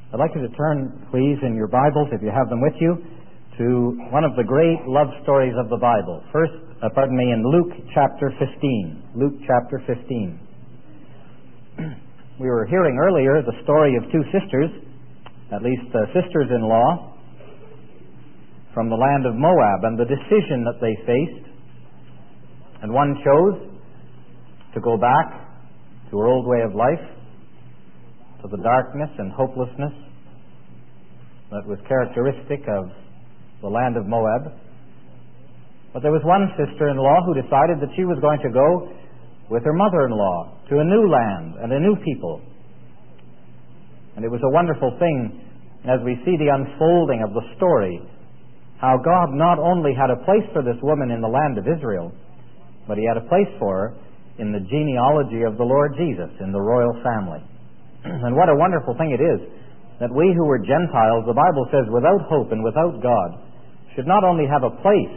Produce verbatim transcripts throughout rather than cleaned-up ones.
I'd like you to turn, please, in your Bibles, if you have them with you, to one of the great love stories of the Bible. First, uh, pardon me, in Luke chapter fifteen. Luke chapter fifteen. We were hearing earlier the story of two sisters, at least uh, sisters-in-law, from the land of Moab, and the decision that they faced. And one chose to go back to her old way of life, to the darkness and hopelessness that was characteristic of the land of Moab. But there was one sister-in-law who decided that she was going to go with her mother-in-law to a new land and a new people. And it was a wonderful thing as we see the unfolding of the story, how God not only had a place for this woman in the land of Israel, but He had a place for her in the genealogy of the Lord Jesus, in the royal family. And what a wonderful thing it is that we who were Gentiles, the Bible says, without hope and without God, should not only have a place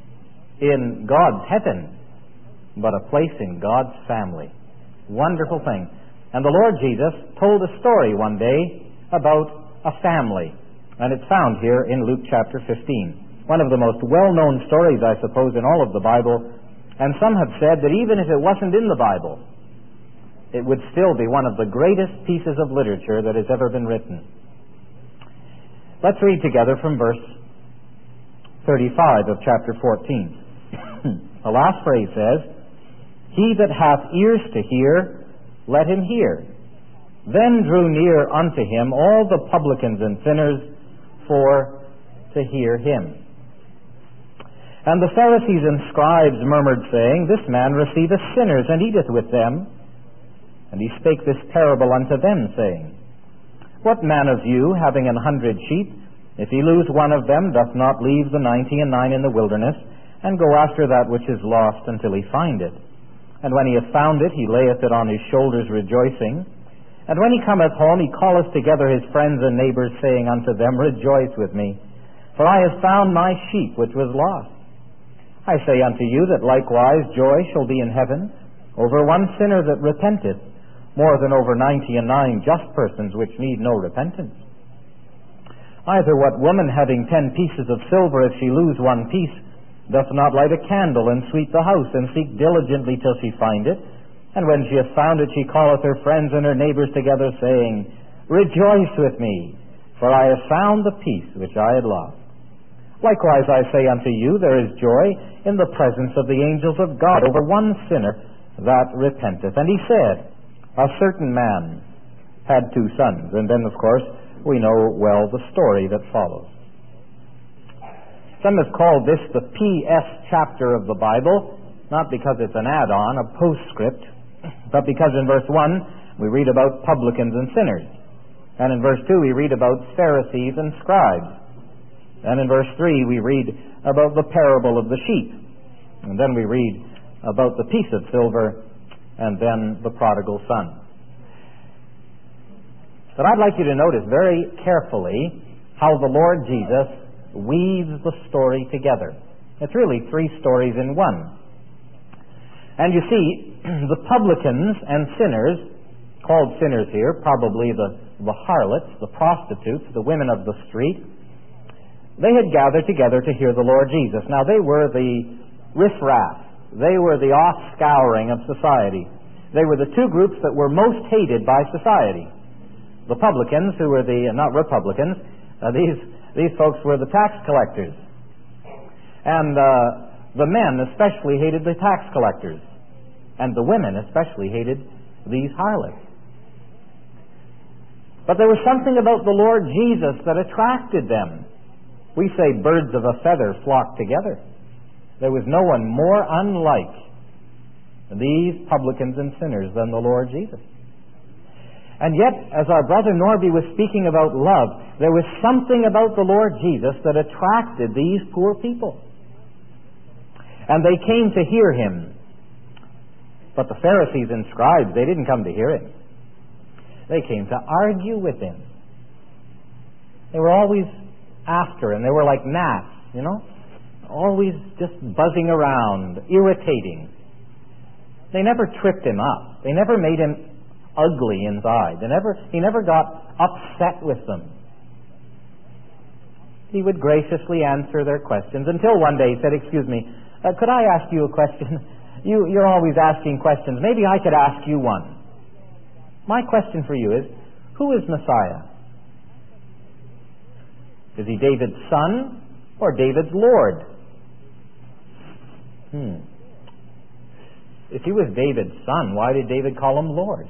in God's heaven, but a place in God's family. Wonderful thing. And the Lord Jesus told a story one day about a family, and it's found here in Luke chapter fifteen. One of the most well-known stories, I suppose, in all of the Bible, and some have said that even if it wasn't in the Bible, it would still be one of the greatest pieces of literature that has ever been written. Let's read together from verse thirty-five of chapter fourteen. The last phrase says, "He that hath ears to hear, let him hear. Then drew near unto him all the publicans and sinners for to hear him. And the Pharisees and scribes murmured, saying, This man receiveth sinners, and eateth with them. And he spake this parable unto them, saying, What man of you, having an hundred sheep, if he lose one of them, doth not leave the ninety and nine in the wilderness, and go after that which is lost until he find it? And when he hath found it, he layeth it on his shoulders, rejoicing. And when he cometh home, he calleth together his friends and neighbors, saying unto them, Rejoice with me, for I have found my sheep which was lost. I say unto you that likewise joy shall be in heaven over one sinner that repenteth, more than over ninety and nine just persons which need no repentance. Either what woman having ten pieces of silver, if she lose one piece, doth not light a candle and sweep the house, and seek diligently till she find it? And when she hath found it, she calleth her friends and her neighbors together, saying, Rejoice with me, for I have found the piece which I had lost. Likewise I say unto you, there is joy in the presence of the angels of God over one sinner that repenteth. And he said, A certain man had two sons. And then, of course, we know well the story that follows. Some have called this the P S chapter of the Bible, not because it's an add-on, a postscript, but because in verse one we read about publicans and sinners. And in verse two we read about Pharisees and scribes. And in verse three we read about the parable of the sheep. And then we read about the piece of silver, and then the prodigal son. But I'd like you to notice very carefully how the Lord Jesus weaves the story together. It's really three stories in one. And you see, the publicans and sinners, called sinners here, probably the, the harlots, the prostitutes, the women of the street, they had gathered together to hear the Lord Jesus. Now, they were the riffraff. They were the offscouring of society. They were the two groups that were most hated by society. The publicans, who were the, not Republicans, uh, these, these folks were the tax collectors. And uh, the men especially hated the tax collectors. And the women especially hated these harlots. But there was something about the Lord Jesus that attracted them. We say birds of a feather flock together. There was no one more unlike these publicans and sinners than the Lord Jesus. And yet, as our brother Norby was speaking about love, there was something about the Lord Jesus that attracted these poor people. And they came to hear him. But the Pharisees and scribes, they didn't come to hear him. They came to argue with him. They were always after him. They were like gnats, you know, always just buzzing around, irritating. They never tripped him up. They never made him ugly inside. He never, he never got upset with them. He would graciously answer their questions until one day he said, "Excuse me, uh, could I ask you a question? You, you're always asking questions. Maybe I could ask you one. My question for you is, who is Messiah? Is he David's son or David's Lord?" Hmm. If he was David's son, why did David call him Lord?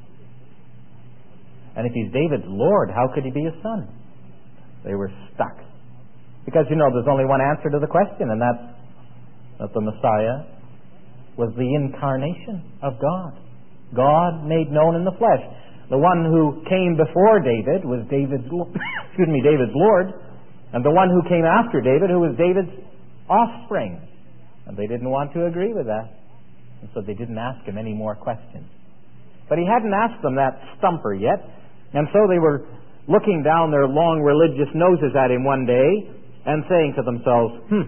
And if he's David's Lord, how could he be his son? They were stuck. Because, you know, there's only one answer to the question, and that's that the Messiah was the incarnation of God. God made known in the flesh. The one who came before David was David's, excuse me, David's Lord, and the one who came after David, who was David's offspring. And they didn't want to agree with that, and so they didn't ask him any more questions. But he hadn't asked them that stumper yet, and so they were looking down their long religious noses at him one day and saying to themselves, hmm,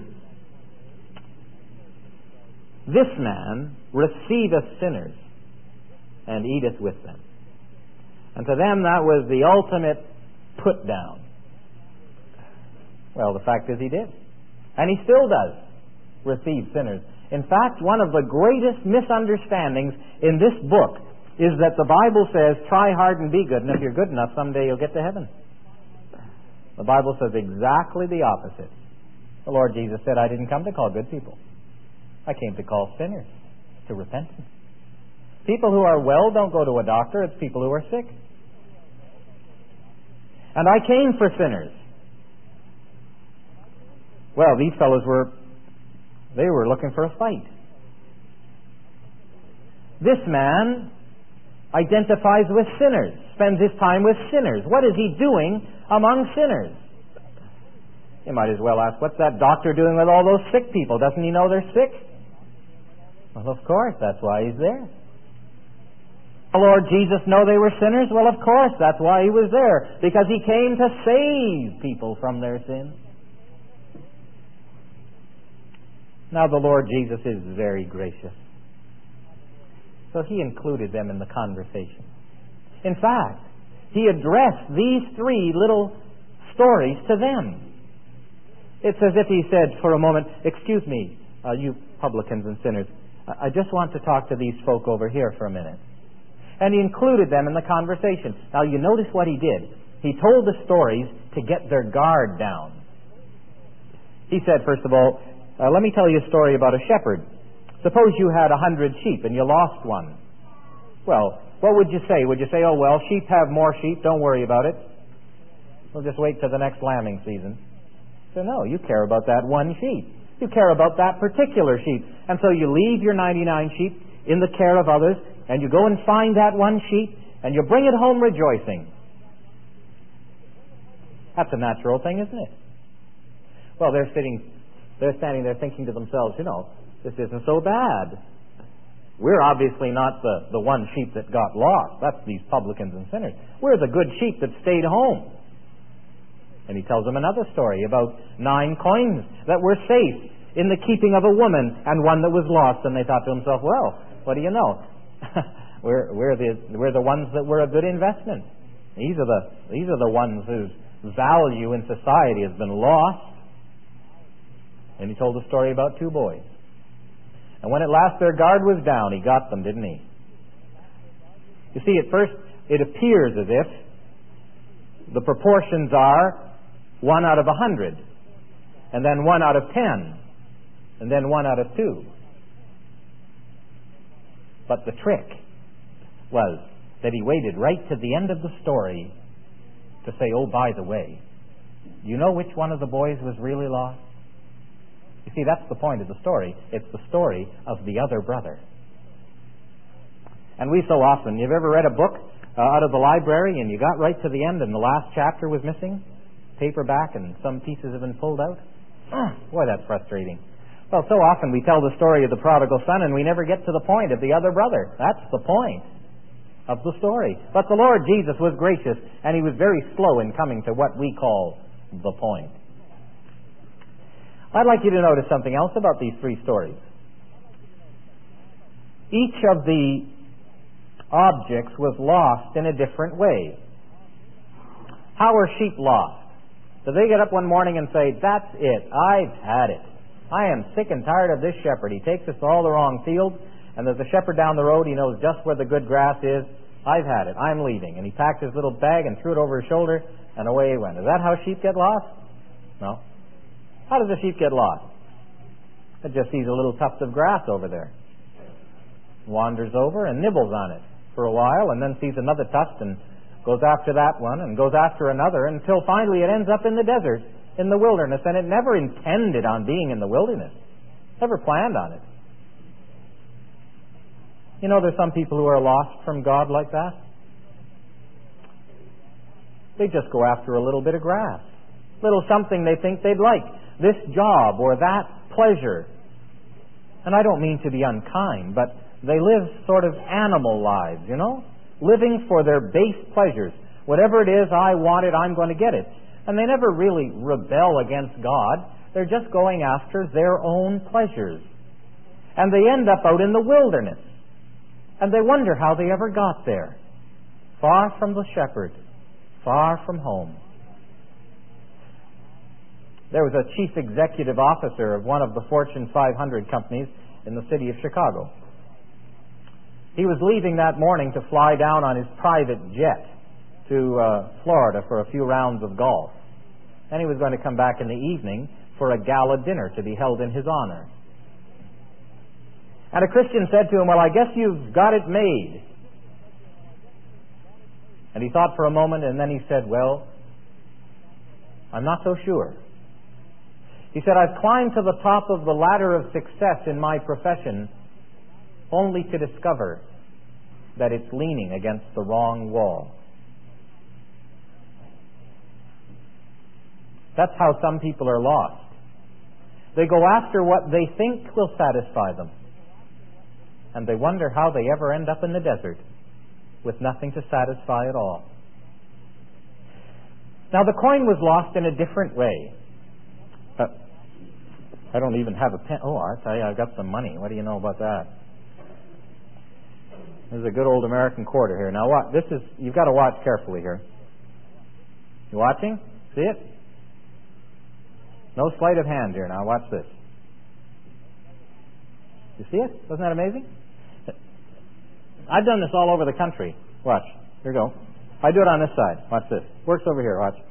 "This man receiveth sinners and eateth with them." And to them that was the ultimate put down. Well, the fact is he did. And he still does receive sinners. In fact, one of the greatest misunderstandings in this book is that the Bible says, try hard and be good, and if you're good enough, someday you'll get to heaven. The Bible says exactly the opposite. The Lord Jesus said, "I didn't come to call good people. I came to call sinners to repentance." People who are well don't go to a doctor. It's people who are sick. "And I came for sinners." Well, these fellows were, they were looking for a fight. This man identifies with sinners, spends his time with sinners. What is he doing among sinners? You might as well ask, what's that doctor doing with all those sick people? Doesn't he know they're sick? Well, of course, that's why he's there. The Lord Jesus know they were sinners? Well, of course, that's why he was there, because he came to save people from their sins. Now, the Lord Jesus is very gracious, so he included them in the conversation. In fact, he addressed these three little stories to them. It's as if he said for a moment, "Excuse me, uh, you publicans and sinners, I just want to talk to these folk over here for a minute." And he included them in the conversation. Now, you notice what he did. He told the stories to get their guard down. He said, first of all, uh, let me tell you a story about a shepherd. Suppose you had a hundred sheep and you lost one. Well, what would you say? Would you say, "Oh, well, sheep have more sheep, don't worry about it. We'll just wait till the next lambing season"? So no, you care about that one sheep. You care about that particular sheep. And so you leave your ninety-nine sheep in the care of others, and you go and find that one sheep, and you bring it home rejoicing. That's a natural thing, isn't it? Well, they're sitting, they're standing there thinking to themselves, you know, this isn't so bad. We're obviously not the, the one sheep that got lost. That's these publicans and sinners. We're the good sheep that stayed home. And he tells them another story about nine coins that were safe in the keeping of a woman and one that was lost. And they thought to themselves, well, what do you know? we're, we're, the, we're the ones that were a good investment. These are the, these are the ones whose value in society has been lost. And he told a story about two boys. And when at last their guard was down, he got them, didn't he? You see, at first it appears as if the proportions are one out of a hundred, and then one out of ten, and then one out of two. But the trick was that he waited right to the end of the story to say, oh, by the way, do you know which one of the boys was really lost? You see, that's the point of the story. It's the story of the other brother. And we so often, you've ever read a book uh, out of the library and you got right to the end and the last chapter was missing? Paperback and some pieces have been pulled out? Oh, boy, that's frustrating. Well, so often we tell the story of the prodigal son and we never get to the point of the other brother. That's the point of the story. But the Lord Jesus was gracious and he was very slow in coming to what we call the point. I'd like you to notice something else about these three stories. Each of the objects was lost in a different way. How are sheep lost? Do they get up one morning and say, "That's it, I've had it. I am sick and tired of this shepherd. He takes us to all the wrong fields, and there's a shepherd down the road. He knows just where the good grass is. I've had it. I'm leaving." And he packed his little bag and threw it over his shoulder, and away he went. Is that how sheep get lost? No. How does a sheep get lost? It just sees a little tuft of grass over there, wanders over and nibbles on it for a while, and then sees another tuft and goes after that one and goes after another until finally it ends up in the desert, in the wilderness, and it never intended on being in the wilderness, never planned on it. You know, there's some people who are lost from God like that. They just go after a little bit of grass, little something they think they'd like, this job or that pleasure. And I don't mean to be unkind, but they live sort of animal lives, you know, living for their base pleasures. Whatever it is I want it, I'm going to get it. And they never really rebel against God. They're just going after their own pleasures. And they end up out in the wilderness. And they wonder how they ever got there. Far from the shepherd, far from home. There was a chief executive officer of one of the Fortune five hundred companies in the city of Chicago. He was leaving that morning to fly down on his private jet to uh, Florida for a few rounds of golf. And he was going to come back in the evening for a gala dinner to be held in his honor. And a Christian said to him, "Well, I guess you've got it made." And he thought for a moment, and then he said, "Well, I'm not so sure." He said, "I've climbed to the top of the ladder of success in my profession only to discover that it's leaning against the wrong wall." That's how some people are lost. They go after what they think will satisfy them, and they wonder how they ever end up in the desert with nothing to satisfy at all. Now, the coin was lost in a different way. Uh, I don't even have a pen. Oh, I tell you, I've got some money. What do you know about that? There's a good old American quarter here. Now, what? This is, you've got to watch carefully here. You watching? See it? No sleight of hand here. Now, watch this. You see it? Wasn't that amazing? I've done this all over the country. Watch. Here we go. I do it on this side. Watch this. Works over here. Watch.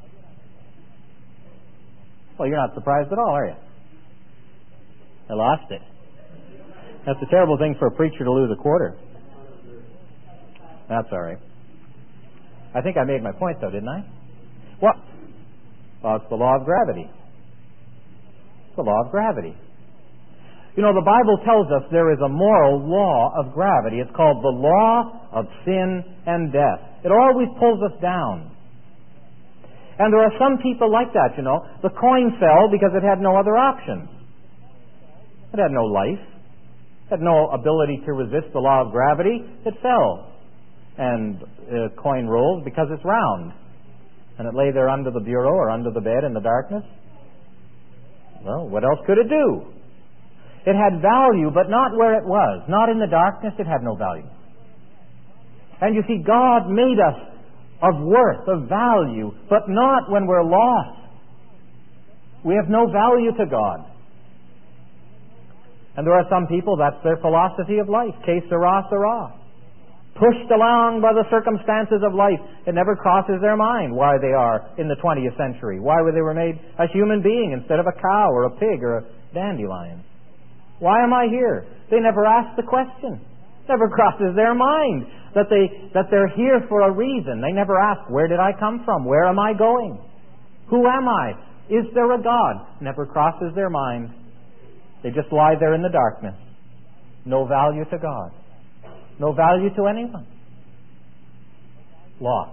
Well, you're not surprised at all, are you? I lost it. That's a terrible thing for a preacher to lose a quarter. That's all right. I think I made my point, though, didn't I? What? Well, it's the law of gravity. It's the law of gravity. You know, the Bible tells us there is a moral law of gravity. It's called the law of sin and death. It always pulls us down. And there are some people like that, you know. The coin fell because it had no other option. It had no life. It had no ability to resist the law of gravity. It fell. And a coin rolls because it's round. And it lay there under the bureau or under the bed in the darkness. Well, what else could it do? It had value, but not where it was. Not in the darkness, it had no value. And you see, God made us of worth, of value, but not when we're lost. We have no value to God. And there are some people, that's their philosophy of life. Que sera, sera. Pushed along by the circumstances of life. It never crosses their mind why they are in the twentieth century. Why they were made a human being instead of a cow or a pig or a dandelion. Why am I here? They never ask the question. Never crosses their mind that they that they're here for a reason. They never ask, where did I come from? Where am I going? Who am I? Is there a God? Never crosses their mind. They just lie there in the darkness. No value to God. No value to anyone. Lost.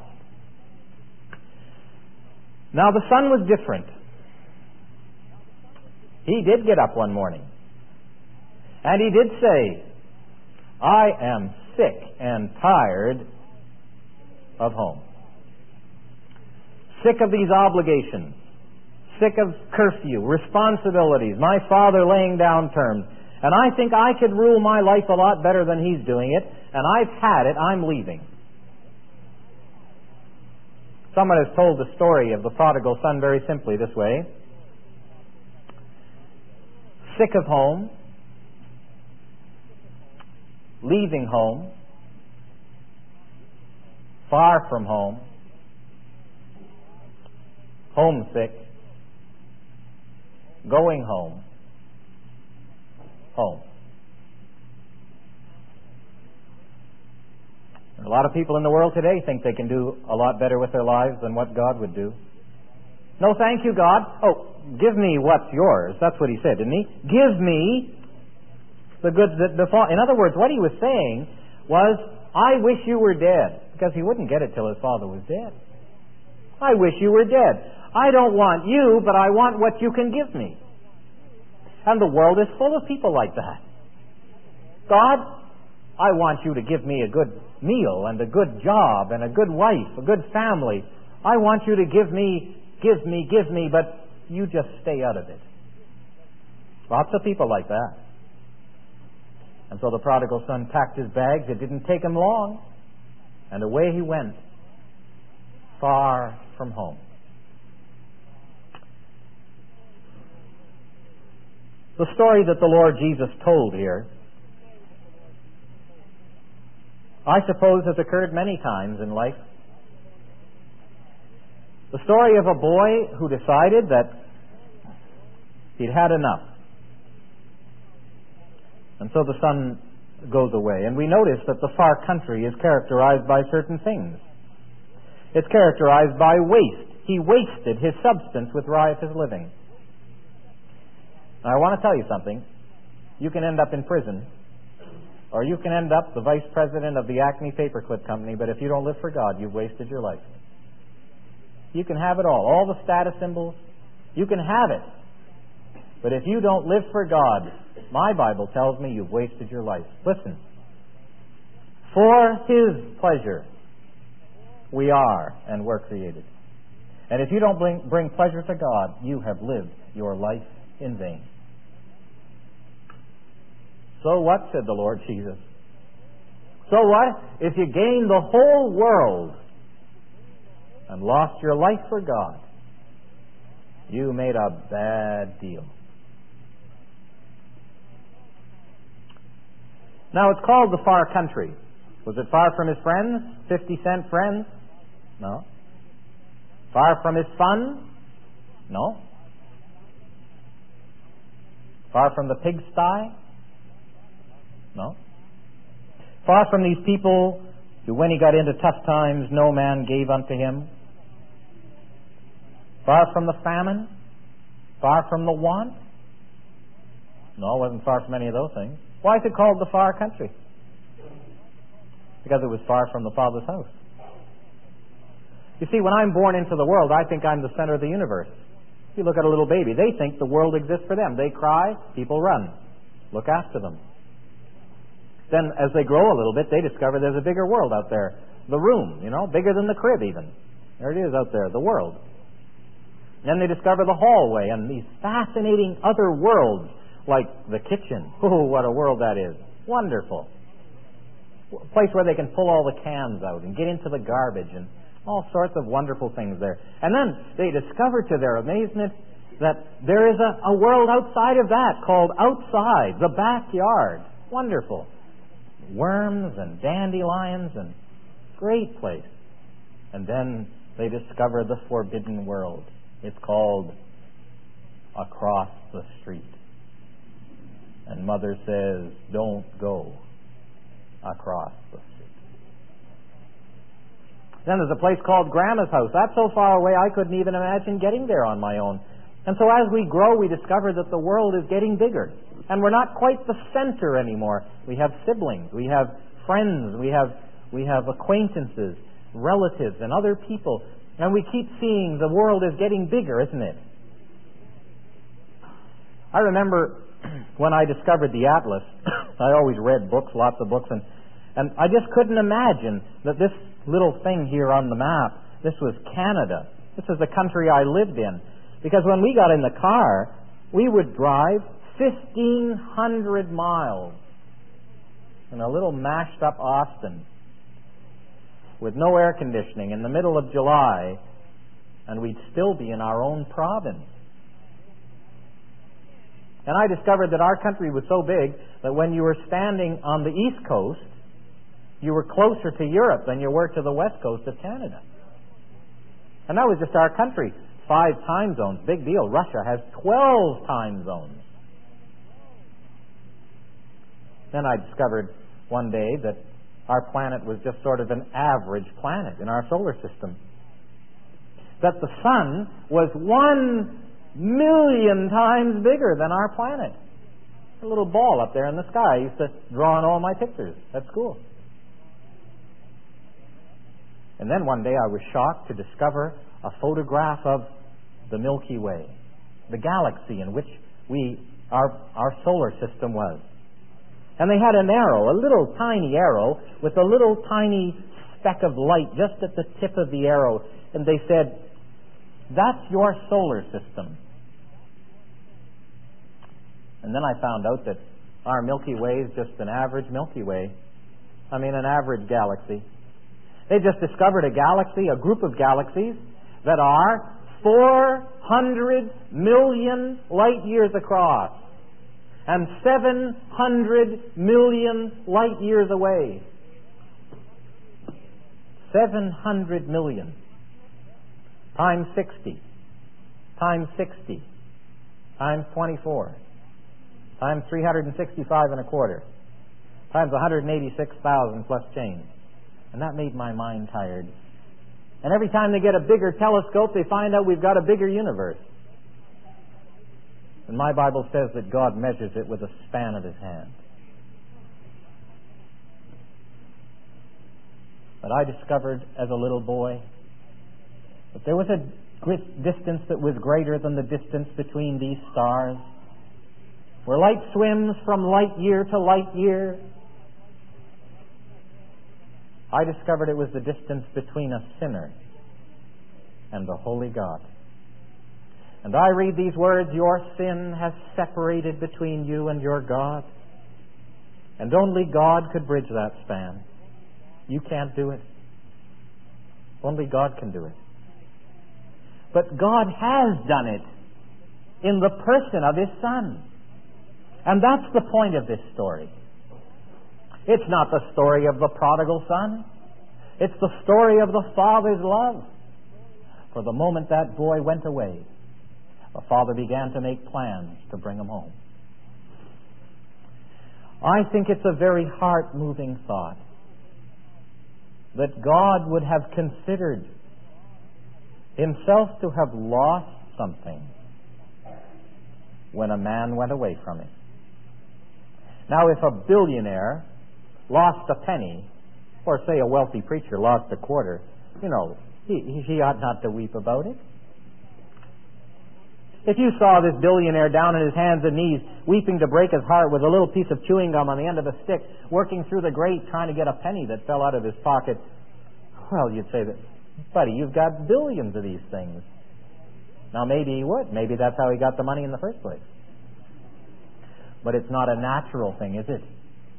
Now the son was different. He did get up one morning. And he did say, I am sick and tired of home. Sick of these obligations. Sick of curfew, responsibilities, my father laying down terms. and I think I could rule my life a lot better than he's doing it, and I've had it, I'm leaving. Someone has told the story of the prodigal son very simply this way. Sick of home, leaving home, far from home, homesick, going home, home. And a lot of people in the world today think they can do a lot better with their lives than what God would do. No, thank you, God. Oh, give me what's yours. That's what he said, didn't he? Give me the goods that befall. In other words, what he was saying was, I wish you were dead. Because he wouldn't get it till his father was dead. I wish you were dead. I don't want you, but I want what you can give me. And the world is full of people like that. God, I want you to give me a good meal and a good job and a good wife, a good family. I want you to give me, give me, give me, but you just stay out of it. Lots of people like that. And so the prodigal son packed his bags. It didn't take him long. And away he went, far from home. The story that the Lord Jesus told here, I suppose, has occurred many times in life. The story of a boy who decided that he'd had enough. And so the son goes away. And we notice that the far country is characterized by certain things. It's characterized by waste. He wasted his substance with riotous living. Now, I want to tell you something. You can end up in prison, or you can end up the vice president of the Acme Paperclip Company, but if you don't live for God, you've wasted your life. You can have it all, all the status symbols. You can have it. But if you don't live for God, my Bible tells me you've wasted your life. Listen. For His pleasure, we are and were created. And if you don't bring, bring pleasure to God, you have lived your life in vain. So what, said the Lord Jesus? So what? If you gain the whole world and lost your life for God, you made a bad deal. Now, it's called the far country. Was it far from his friends? fifty cent friends? No. Far from his fun? No. Far from the pigsty? No. Far from these people who, when he got into tough times, no man gave unto him? Far from the famine? Far from the want? No, it wasn't far from any of those things. Why is it called the far country? Because it was far from the Father's house. You see, when I'm born into the world, I think I'm the center of the universe. You look at a little baby, they think the world exists for them. They cry, people run. Look after them. Then, as they grow a little bit, they discover there's a bigger world out there. The room, you know, bigger than the crib even. There it is out there, the world. Then they discover the hallway and these fascinating other worlds, like the kitchen. Oh, what a world that is. Wonderful. A place where they can pull all the cans out and get into the garbage and all sorts of wonderful things there. And then they discover to their amazement that there is a, a world outside of that called outside, the backyard. Wonderful. Worms and dandelions and great place. And then they discover the forbidden world. It's called across the street. And Mother says, don't go across the street. Then there's a place called Grandma's house. That's so far away I couldn't even imagine getting there on my own. And so as we grow, we discover that the world is getting bigger. And we're not quite the center anymore. We have siblings, we have friends, we have we have acquaintances, relatives, and other people. And we keep seeing the world is getting bigger, isn't it? I remember when I discovered the Atlas, I always read books, lots of books, and, and I just couldn't imagine that this little thing here on the map, this was Canada. This is the country I lived in. Because when we got in the car, we would drive fifteen hundred miles in a little mashed up Austin with no air conditioning in the middle of July, and we'd still be in our own province. And I discovered that our country was so big that when you were standing on the East Coast, you were closer to Europe than you were to the West Coast of Canada. And that was just our country. Five time zones, big deal. Russia has twelve time zones. Then I discovered one day that our planet was just sort of an average planet in our solar system. That the sun was one million times bigger than our planet. A little ball up there in the sky. I used to draw on all my pictures at school. And then one day I was shocked to discover a photograph of the Milky Way, the galaxy in which we our our solar system was. And they had an arrow, a little tiny arrow with a little tiny speck of light just at the tip of the arrow, and they said, "That's your solar system." And then I found out that our Milky Way is just an average Milky Way. I mean, an average galaxy. They just discovered a galaxy, a group of galaxies that are four hundred million light years across and seven hundred million light years away. seven hundred million times sixty times sixty times twenty-four times three hundred sixty-five and a quarter times one hundred eighty-six thousand plus change. And that made my mind tired. And every time they get a bigger telescope, they find out we've got a bigger universe. And my Bible says that God measures it with a span of His hand. But I discovered as a little boy that there was a distance that was greater than the distance between these stars, where light swims from light year to light year. I discovered it was the distance between a sinner and the holy God. And I read these words, "Your sin has separated between you and your God." And only God could bridge that span. You can't do it. Only God can do it. But God has done it in the person of His Son. And that's the point of this story. It's not the story of the prodigal son. It's the story of the Father's love. For the moment that boy went away, the Father began to make plans to bring him home. I think it's a very heart-moving thought that God would have considered Himself to have lost something when a man went away from Him. Now, if a billionaire lost a penny, or say a wealthy preacher lost a quarter, you know, he, he ought not to weep about it. If you saw this billionaire down on his hands and knees, weeping to break his heart with a little piece of chewing gum on the end of a stick, working through the grate trying to get a penny that fell out of his pocket, well, you'd say that, buddy, you've got billions of these things. Now, maybe he would. Maybe that's how he got the money in the first place. But it's not a natural thing, is it?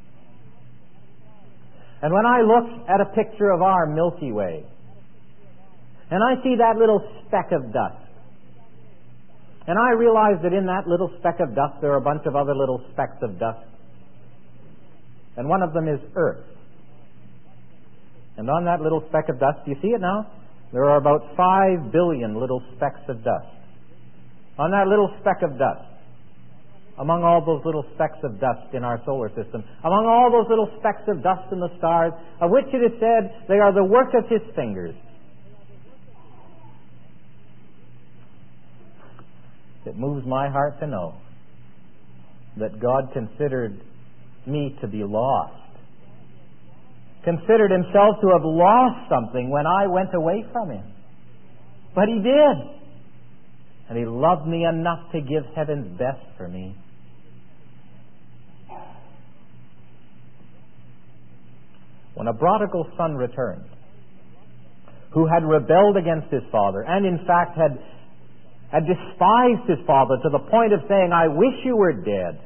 And when I look at a picture of our Milky Way, and I see that little speck of dust, and I realize that in that little speck of dust there are a bunch of other little specks of dust, and one of them is Earth. And on that little speck of dust, do you see it now? There are about five billion little specks of dust. On that little speck of dust, among all those little specks of dust in our solar system, among all those little specks of dust in the stars, of which it is said they are the work of His fingers. It moves my heart to know that God considered me to be lost, considered Himself to have lost something when I went away from Him. But He did. And He loved me enough to give heaven's best for me. When a prodigal son returned, who had rebelled against his father, and in fact had had despised his father to the point of saying, I wish you were dead,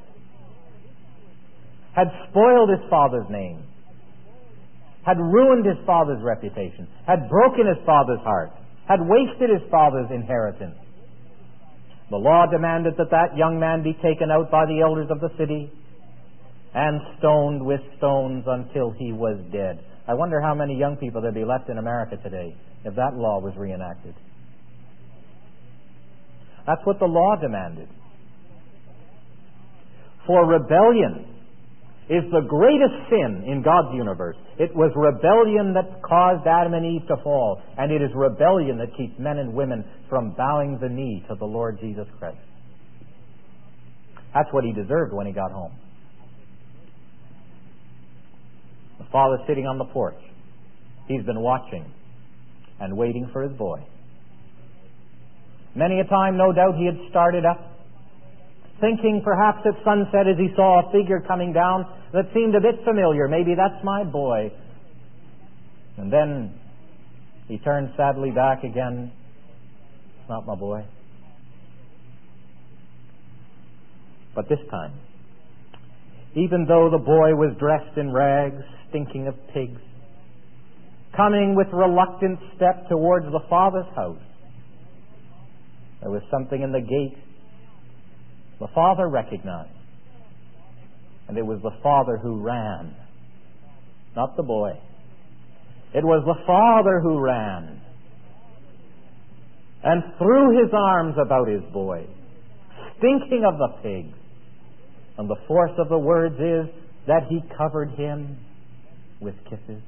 had spoiled his father's name, had ruined his father's reputation, had broken his father's heart, had wasted his father's inheritance. The law demanded that that young man be taken out by the elders of the city and stoned with stones until he was dead. I wonder how many young people there'd be left in America today if that law was reenacted. That's what the law demanded. For rebellion is the greatest sin in God's universe. It was rebellion that caused Adam and Eve to fall, and it is rebellion that keeps men and women from bowing the knee to the Lord Jesus Christ. That's what he deserved when he got home. The father sitting on the porch. He's been watching and waiting for his boy. Many a time, no doubt, he had started up, thinking perhaps at sunset as he saw a figure coming down that seemed a bit familiar. Maybe that's my boy. And then he turned sadly back again. It's not my boy. But this time, even though the boy was dressed in rags, stinking of pigs, coming with reluctant step towards the father's house, there was something in the gate the father recognized. And it was the father who ran, not the boy. It was the father who ran and threw his arms about his boy, stinking of the pigs. And the force of the words is that he covered him with kisses.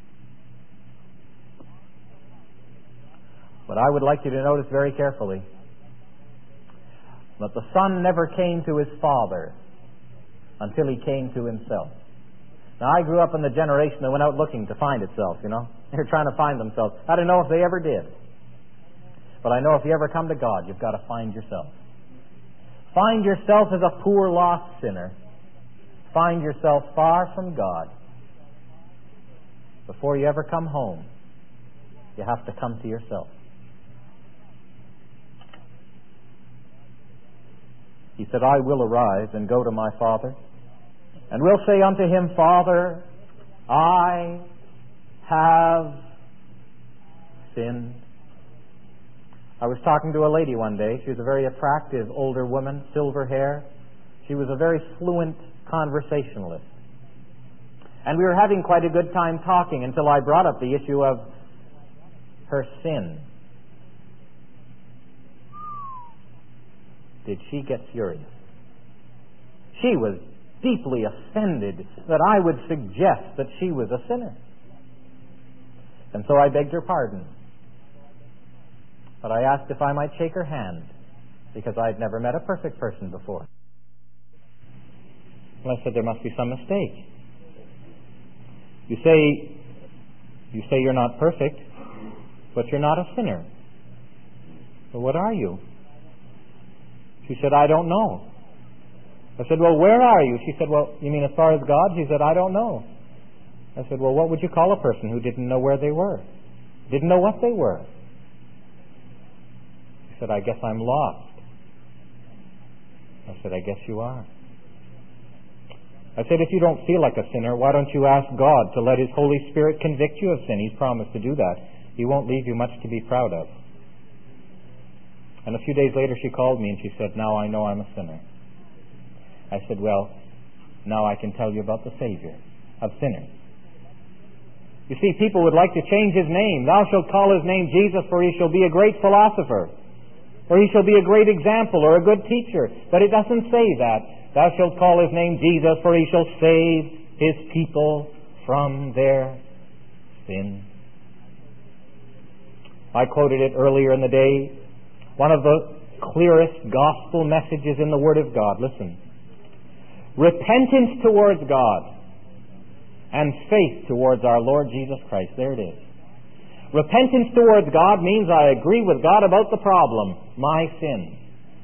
But I would like you to notice very carefully that the son never came to his father until he came to himself. Now, I grew up in the generation that went out looking to find itself, you know. They were trying to find themselves. I don't know if they ever did. But I know if you ever come to God, you've got to find yourself. Find yourself as a poor, lost sinner. Find yourself far from God. Before you ever come home, you have to come to yourself. He said, I will arise and go to my father, and will say unto him, Father, I have sinned. I was talking to a lady one day. She was a very attractive older woman, silver hair. She was a very fluent conversationalist. And we were having quite a good time talking until I brought up the issue of her sin. Did she get furious? She was deeply offended that I would suggest that she was a sinner. And so I begged her pardon. But I asked if I might shake her hand, because I'd never met a perfect person before. Well, I said, there must be some mistake. You say, you say you're not perfect, but you're not a sinner. Well, what are you? She said, I don't know. I said, well, where are you? She said, well, you mean as far as God? She said, I don't know. I said, well, what would you call a person who didn't know where they were? Didn't know what they were? She said, I guess I'm lost. I said, I guess you are. I said, if you don't feel like a sinner, why don't you ask God to let His Holy Spirit convict you of sin? He's promised to do that. He won't leave you much to be proud of. And a few days later she called me and she said, now I know I'm a sinner. I said, well, now I can tell you about the Savior of sinners. You see, people would like to change His name. Thou shalt call His name Jesus, for He shall be a great philosopher, or He shall be a great example, or a good teacher. But it doesn't say that. Thou shalt call His name Jesus, for He shall save His people from their sin. I quoted it earlier in the day. One of the clearest gospel messages in the Word of God. Listen. Repentance towards God and faith towards our Lord Jesus Christ. There it is. Repentance towards God means I agree with God about the problem, my sin.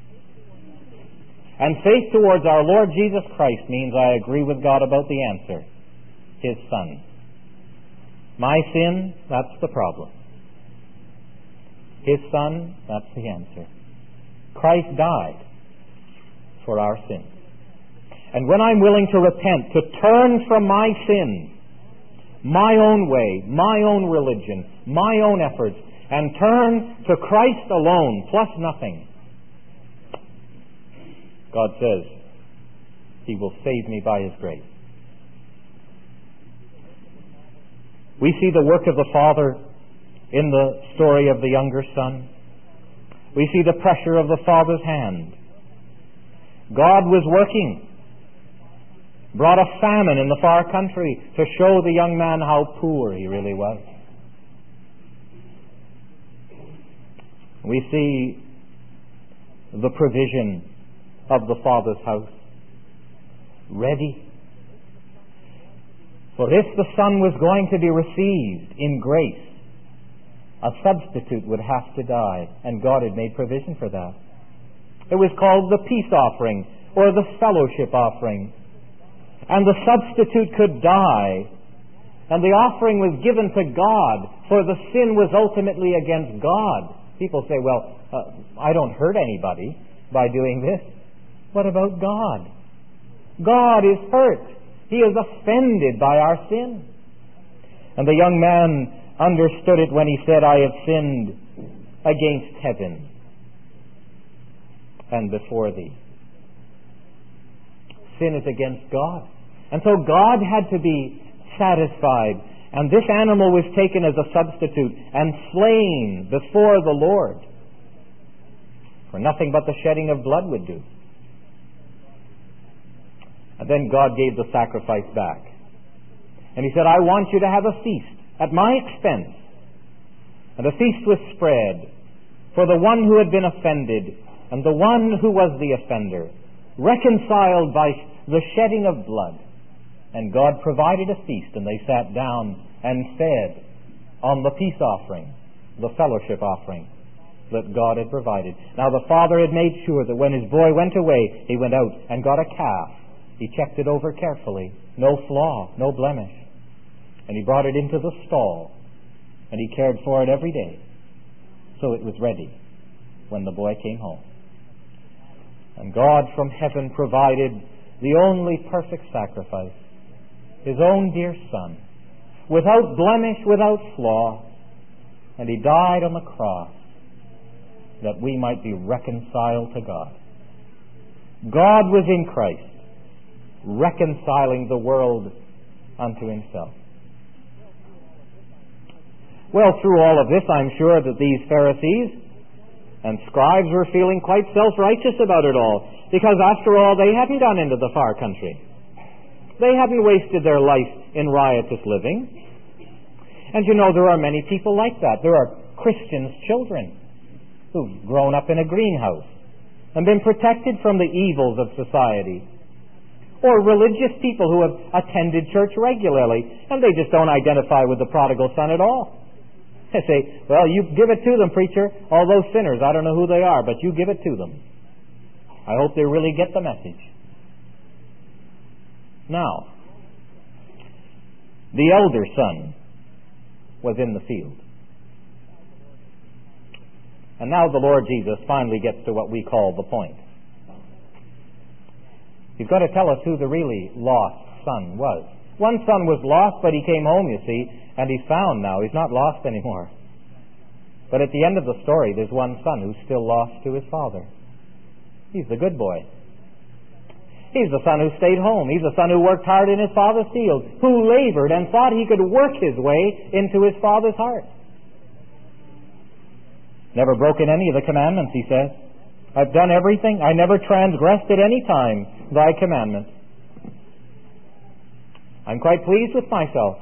And faith towards our Lord Jesus Christ means I agree with God about the answer, His Son. My sin, that's the problem. His Son, that's the answer. Christ died for our sins. And when I'm willing to repent, to turn from my sins, my own way, my own religion, my own efforts, and turn to Christ alone, plus nothing, God says He will save me by His grace. We see the work of the Father in the story of the younger son. We see the pressure of the Father's hand. God was working, brought a famine in the far country to show the young man how poor he really was. We see the provision of the Father's house ready. For if the Son was going to be received in grace, a substitute would have to die, and God had made provision for that. It was called the peace offering or the fellowship offering. And the substitute could die, and the offering was given to God, for the sin was ultimately against God. People say, well, uh, I don't hurt anybody by doing this. What about God? God is hurt. He is offended by our sin. And the young man understood it when he said, I have sinned against heaven and before thee. Sin is against God. And so God had to be satisfied. And this animal was taken as a substitute and slain before the Lord. For nothing but the shedding of blood would do. And then God gave the sacrifice back. And He said, I want you to have a feast at my expense. And a feast was spread for the one who had been offended and the one who was the offender, reconciled by the shedding of blood. And God provided a feast, and they sat down and fed on the peace offering, the fellowship offering that God had provided. Now the father had made sure that when his boy went away, he went out and got a calf. He checked it over carefully. No flaw, no blemish. And he brought it into the stall, and he cared for it every day. So it was ready when the boy came home. And God from heaven provided the only perfect sacrifice, His own dear Son, without blemish, without flaw. And He died on the cross that we might be reconciled to God. God was in Christ, reconciling the world unto Himself. Well, through all of this, I'm sure that these Pharisees and scribes were feeling quite self-righteous about it all, because after all, they hadn't gone into the far country. They hadn't wasted their life in riotous living. And you know, there are many people like that. There are Christians' children who've grown up in a greenhouse and been protected from the evils of society. Or religious people who have attended church regularly, and they just don't identify with the prodigal son at all. They say, well, you give it to them, preacher. All those sinners, I don't know who they are, but you give it to them. I hope they really get the message. Now, the elder son was in the field. And now the Lord Jesus finally gets to what we call the point. He's going to tell us who the really lost son was. One son was lost, but he came home, you see, and he's found now. He's not lost anymore. But at the end of the story, there's one son who's still lost to his father. He's the good boy. He's the son who stayed home. He's the son who worked hard in his father's field, who labored and thought he could work his way into his father's heart. Never broken any of the commandments, he says. I've done everything. I never transgressed at any time thy commandment. I'm quite pleased with myself.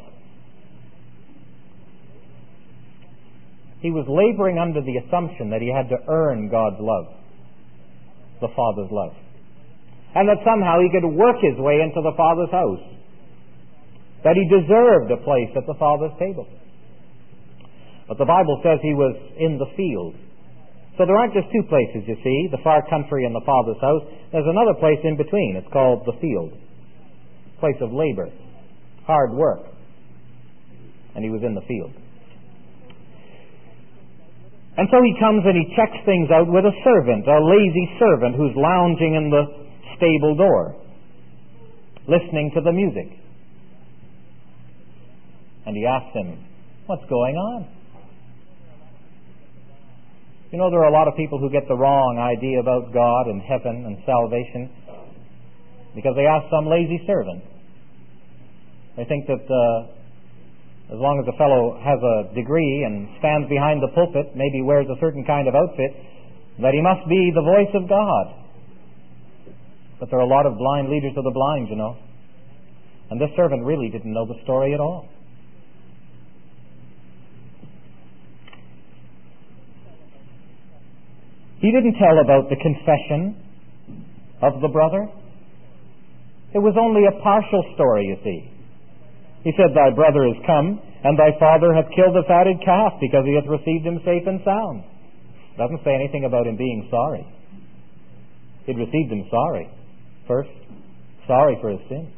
He was laboring under the assumption that he had to earn God's love, the Father's love, and that somehow he could work his way into the Father's house, that he deserved a place at the Father's table. But the Bible says he was in the field. So there aren't just two places, you see, the far country and the Father's house. There's another place in between. It's called the field, place of labor, hard work. And he was in the field. And so he comes and he checks things out with a servant, a lazy servant who's lounging in the stable door, listening to the music. And he asks him, "What's going on?" You know, there are a lot of people who get the wrong idea about God and heaven and salvation because they ask some lazy servant. They think that uh, as long as a fellow has a degree and stands behind the pulpit, maybe wears a certain kind of outfit, that he must be the voice of God. But there are a lot of blind leaders of the blind, you know. And this servant really didn't know the story at all. He didn't tell about the confession of the brother. It was only a partial story, you see. He said, "Thy brother is come, and thy father hath killed the fatted calf, because he hath received him safe and sound." Doesn't say anything about him being sorry. He'd received him sorry. First, sorry for his sin.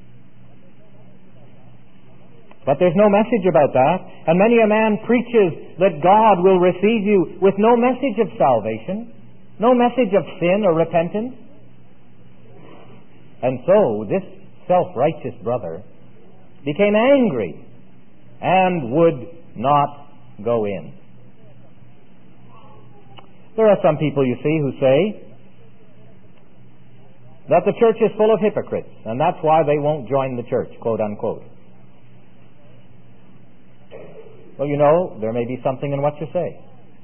But there's no message about that. And many a man preaches that God will receive you with no message of salvation, no message of sin or repentance. And so this self-righteous brother became angry and would not go in. There are some people, you see, who say that the church is full of hypocrites, and that's why they won't join the church, quote unquote. Well, you know, there may be something in what you say.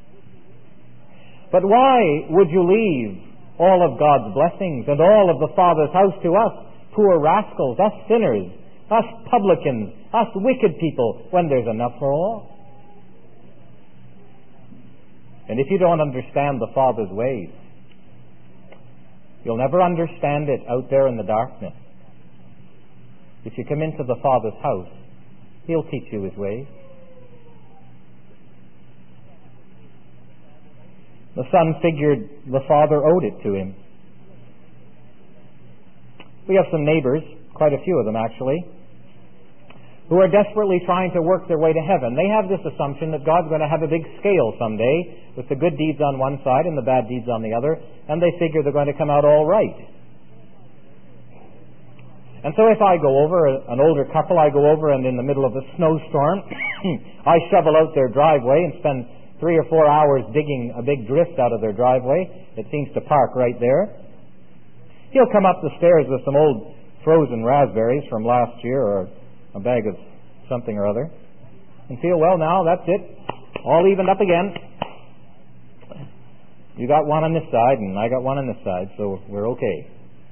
But why would you leave all of God's blessings and all of the Father's house to us, poor rascals, us sinners, us publicans, us wicked people, when there's enough for all? And if you don't understand the Father's ways, you'll never understand it out there in the darkness. If you come into the Father's house, He'll teach you His ways. The Son figured the Father owed it to Him. We have some neighbors, quite a few of them actually, who are desperately trying to work their way to heaven. They have this assumption that God's going to have a big scale someday with the good deeds on one side and the bad deeds on the other, and they figure they're going to come out all right. And so if I go over, an older couple, I go over and in the middle of a snowstorm, I shovel out their driveway and spend three or four hours digging a big drift out of their driveway. It seems to park right there. He'll come up the stairs with some old frozen raspberries from last year or a bag of something or other and feel, well, now that's it. All evened up again. You got one on this side and I got one on this side, so we're okay.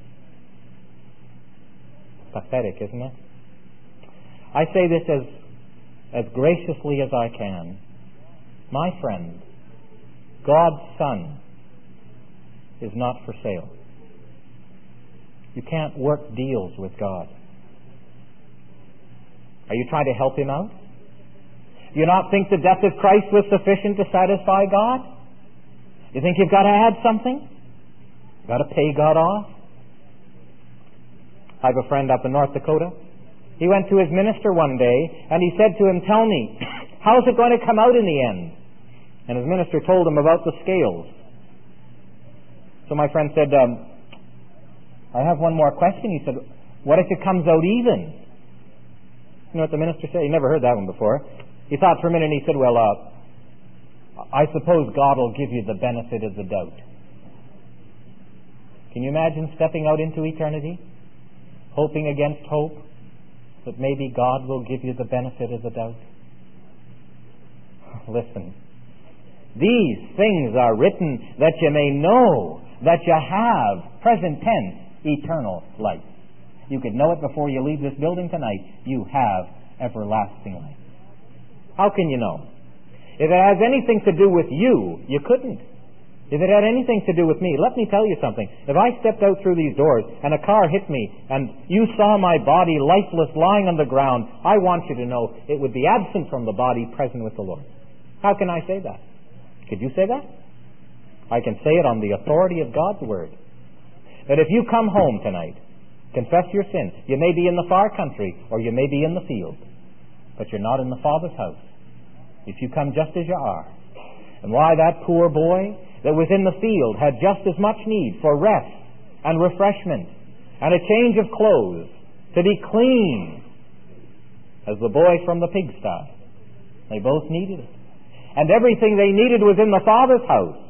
Pathetic, isn't it? I say this as, as graciously as I can. My friend, God's Son is not for sale. You can't work deals with God. Are you trying to help Him out? Do you not think the death of Christ was sufficient to satisfy God? You think you've got to add something? You've got to pay God off? I have a friend up in North Dakota. He went to his minister one day and he said to him, "Tell me, how's it going to come out in the end?" And his minister told him about the scales. So my friend said, um, "I have one more question." He said, "What if it comes out even?" You know what the minister said? He never heard that one before. He thought for a minute and he said, "Well, uh, I suppose God will give you the benefit of the doubt." Can you imagine stepping out into eternity, hoping against hope that maybe God will give you the benefit of the doubt? Listen, these things are written that you may know that you have, present tense, eternal life. You could know it before you leave this building tonight. You have everlasting life. How can you know? If it has anything to do with you, you couldn't. If it had anything to do with me, let me tell you something. If I stepped out through these doors and a car hit me and you saw my body lifeless lying on the ground, I want you to know it would be absent from the body, present with the Lord. How can I say that? Could you say that? I can say it on the authority of God's Word. That if you come home tonight, confess your sin. You may be in the far country or you may be in the field, but you're not in the Father's house. If you come just as you are, and why that poor boy that was in the field had just as much need for rest and refreshment and a change of clothes, to be clean, as the boy from the pigsty. They both needed it. And everything they needed was in the Father's house.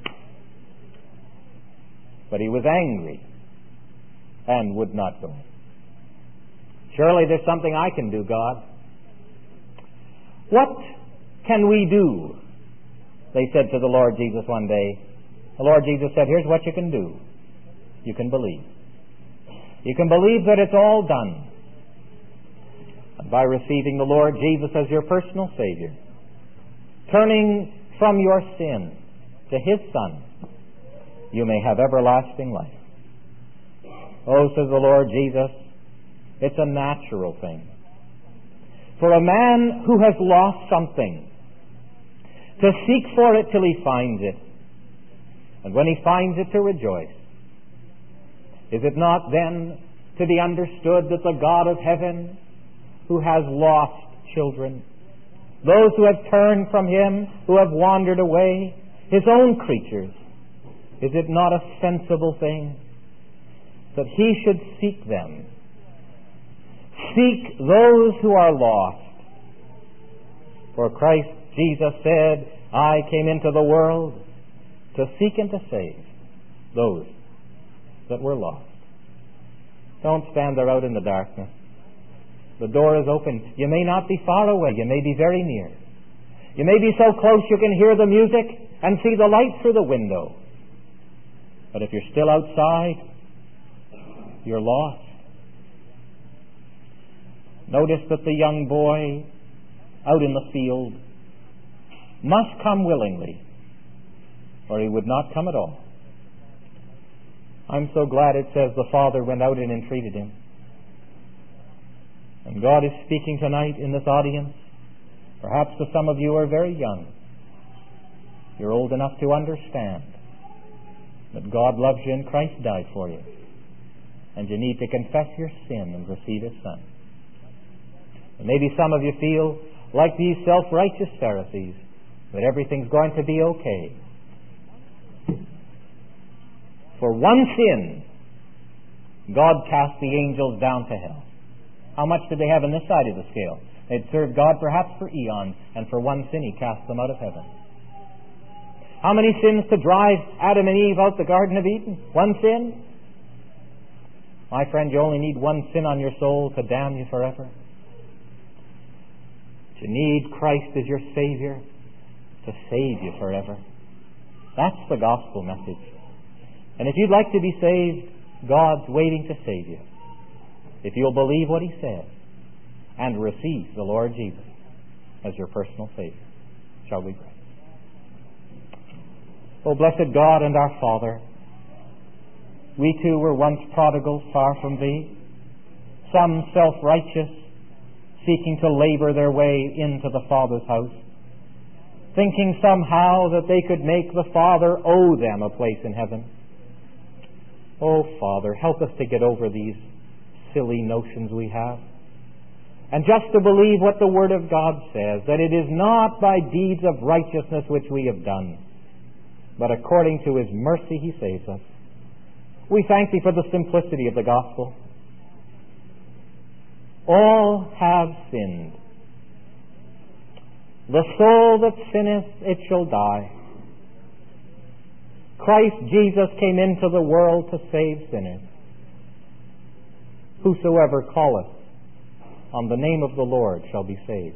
But he was angry and would not go. Surely there's something I can do, God. What can we do? They said to the Lord Jesus one day. The Lord Jesus said, here's what you can do. You can believe. You can believe that it's all done. And by receiving the Lord Jesus as your personal Savior, turning from your sin to His Son, you may have everlasting life. Oh, says the Lord Jesus, it's a natural thing for a man who has lost something to seek for it till he finds it, and when he finds it, to rejoice. Is it not then to be understood that the God of heaven, who has lost children, those who have turned from Him, who have wandered away, His own creatures, is it not a sensible thing that He should seek them? Seek those who are lost. For Christ Jesus said, I came into the world to seek and to save those that were lost. Don't stand there out in the darkness. The door is open. You may not be far away. You may be very near. You may be so close you can hear the music and see the light through the window. But if you're still outside, you're lost. Notice that the young boy out in the field must come willingly, or he would not come at all. I'm so glad it says the father went out and entreated him. And God is speaking tonight in this audience. Perhaps to some of you who are very young. You're old enough to understand that God loves you and Christ died for you. And you need to confess your sin and receive His Son. And maybe some of you feel like these self-righteous Pharisees, that everything's going to be okay. For one sin, God cast the angels down to hell. How much did they have on this side of the scale? They'd served God perhaps for eons, and for one sin He cast them out of heaven. How many sins to drive Adam and Eve out the Garden of Eden? One sin? My friend, you only need one sin on your soul to damn you forever. You need Christ as your Savior to save you forever. That's the gospel message. And if you'd like to be saved, God's waiting to save you. If you'll believe what He said and receive the Lord Jesus as your personal Savior. Shall we pray? Oh, blessed God and our Father, we too were once prodigals far from Thee, some self-righteous, seeking to labor their way into the Father's house, thinking somehow that they could make the Father owe them a place in heaven. Oh, Father, help us to get over these silly notions we have, and just to believe what the Word of God says, that it is not by deeds of righteousness which we have done, but according to His mercy He saves us. We thank Thee for the simplicity of the gospel. All have sinned. The soul that sinneth, it shall die. Christ Jesus came into the world to save sinners. Whosoever calleth on the name of the Lord shall be saved.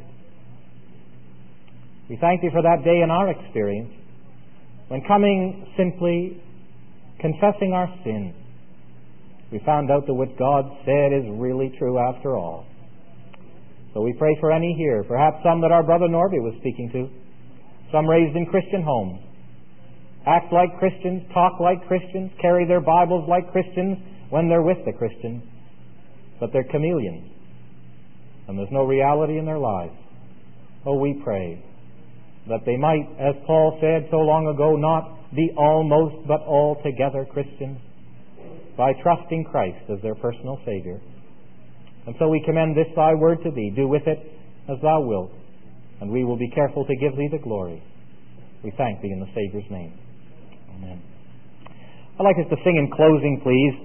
We thank Thee for that day in our experience, when coming simply confessing our sin, we found out that what God said is really true after all. So we pray for any here, perhaps some that our brother Norby was speaking to, some raised in Christian homes, act like Christians, talk like Christians, carry their Bibles like Christians when they're with the Christians, but they're chameleons, and there's no reality in their lives. Oh, we pray that they might, as Paul said so long ago, not be almost but altogether Christians, by trusting Christ as their personal Savior. And so we commend this Thy word to Thee. Do with it as Thou wilt, and we will be careful to give Thee the glory. We thank Thee in the Savior's name. Amen. I'd like us to sing in closing, please,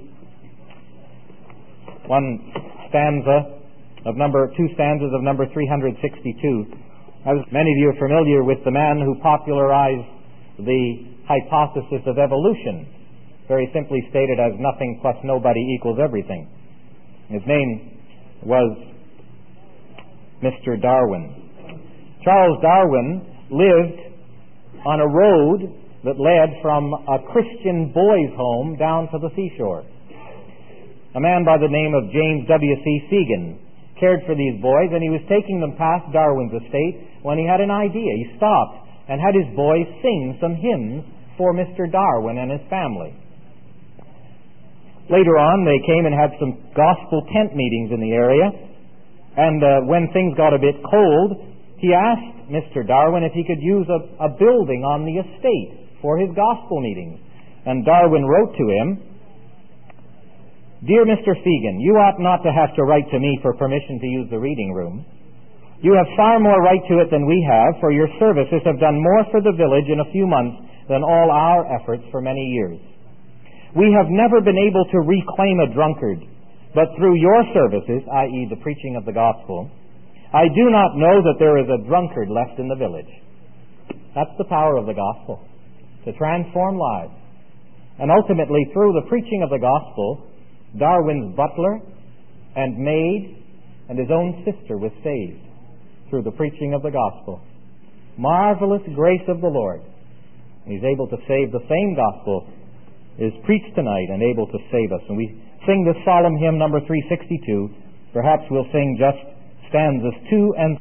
one stanza of number, two stanzas of number three hundred sixty-two. As many of you are familiar with the man who popularized the hypothesis of evolution, very simply stated as nothing plus nobody equals everything. His name was Mister Darwin. Charles Darwin lived on a road that led from a Christian boys' home down to the seashore. A man by the name of James W C Segan cared for these boys, and he was taking them past Darwin's estate when he had an idea. He stopped and had his boys sing some hymns for Mister Darwin and his family. Later on, they came and had some gospel tent meetings in the area, and uh, when things got a bit cold, he asked Mister Darwin if he could use a, a building on the estate for his gospel meetings. And Darwin wrote to him, "Dear Mister Segan, you ought not to have to write to me for permission to use the reading room. You have far more right to it than we have, for your services have done more for the village in a few months than all our efforts for many years. We have never been able to reclaim a drunkard, but through your services, that is the preaching of the gospel, I do not know that there is a drunkard left in the village." That's the power of the gospel, to transform lives. And ultimately, through the preaching of the gospel, Darwin's butler and maid and his own sister was saved through the preaching of the gospel. Marvelous grace of the Lord. He's able to save. The same gospel is preached tonight and able to save us. And we sing this solemn hymn number three sixty-two. Perhaps we'll sing just stanzas two and